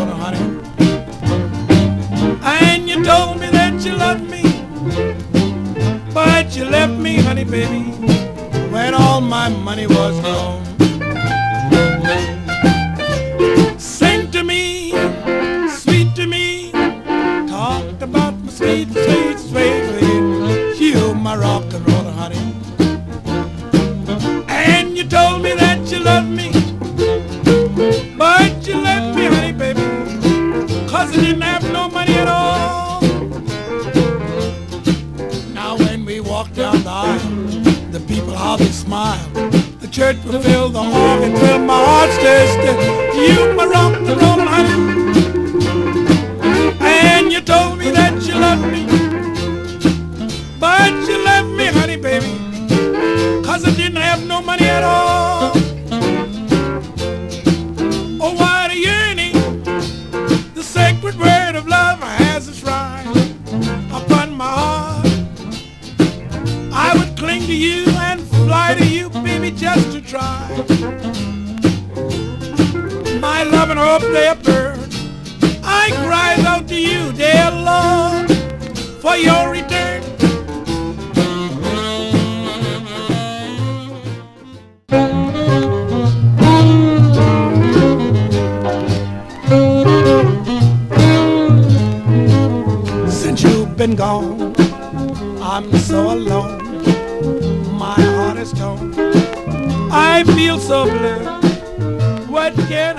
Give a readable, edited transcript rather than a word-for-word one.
road, honey. And you told me that you loved me, but you left me, honey, baby, when all my money was gone. Sing to me, sweet to me, talked about my sweet, sweet, sweet, sweet, you, my rock and roll, honey. And you told me that you loved me, but you left me, honey, baby, 'cause I didn't have no money at all. Now when we walk down the aisle, the people how they smile. The church will fill, the organ will, my heart stays still. You, my rock and roll, honey. And you told me that you loved me, but you left me, honey, baby, 'cause I didn't have no money at all. Oh, what a yearning, the sacred word of love has its right upon my heart. I would cling to you and fly to you, baby, just to try. My love and hope, they are burned. I cry out to you, dear Lord, for your return. Since you've been gone, I'm so alone. My heart is torn. I feel so blue. What can